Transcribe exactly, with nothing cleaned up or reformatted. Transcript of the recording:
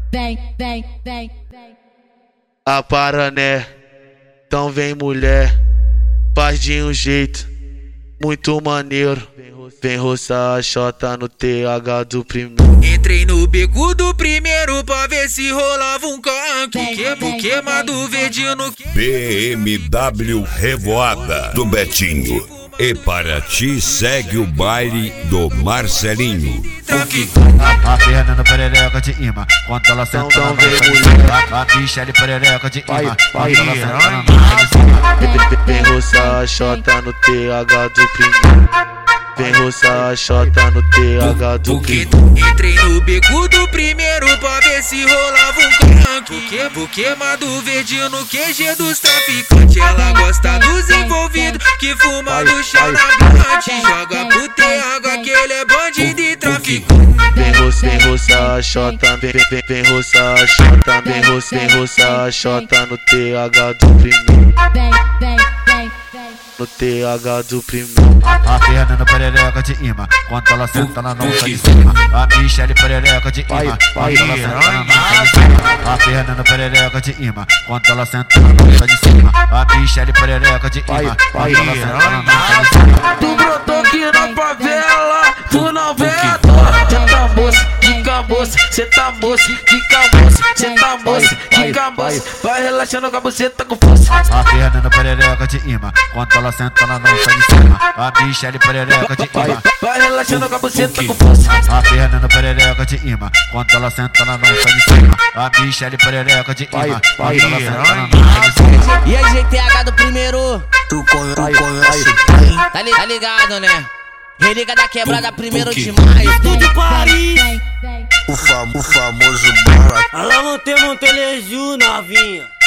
vem, vem, vem, vem. A Parané, então vem mulher, faz de um jeito muito maneiro. Vem roçar a chota no T H do primeiro. Entrei no beco do primeiro pra ver se rolava um canque. Queimo queimado verdinho que... B M W Revoada do Betinho. E para ti segue o baile do Marcelinho. A Fernanda perereca de imã, quando ela senta na nossa. A Michele perereca de imã, quando ela senta na nossa. Vem roçar a chota no T H do primeiro. Vem roçar a chota no T H do primeiro. Entrei no beco do primeiro pra ver se rolava um canque. Vou queimado verdinho no Q G dos traficantes. Ela gosta dos envolvidos que fuma do chão na blunt. Joga pro T H que ele é bandido e traficante. Vem roçar, vem roçar a chota, vem, vem, vem roçar a chota, vem roçar, vem roçar a chota no T H do primeiro. Vem, vem, vem, vem. No T H do primeiro. A Fernanda perereca de imã, quando ela senta na nossa de cima. A Michele perereca de imã, quando ela senta na nossa de cima. A Fernanda perereca de imã, quando ela senta na nossa de cima. A Michele perereca de imã, quando ela senta na nossa de cima. Tu brotou aqui na favela, tu não vê a dor. Cê tá moço, quica moço, cê tá moço, quica moço, cê tá moço, quica moço. Vai relaxando com a buceta com força. A Fernanda perereca de imã, quando ela senta na nossa de cima. A Michele perereca de imã, vai relaxando com a buceta com força. A Fernanda perereca de imã, quando ela senta na nossa de cima. A Michele perereca de imã, quando ela senta na nossa de cima. E a G T H do primeiro, Tu conhece, tá, li, tá ligado, né? Religa da quebrada primeiro de maio. Estúdio Paris. Vem, vem, vem. o, fam o famoso bala. Alô, Monte Monteleju, novinha.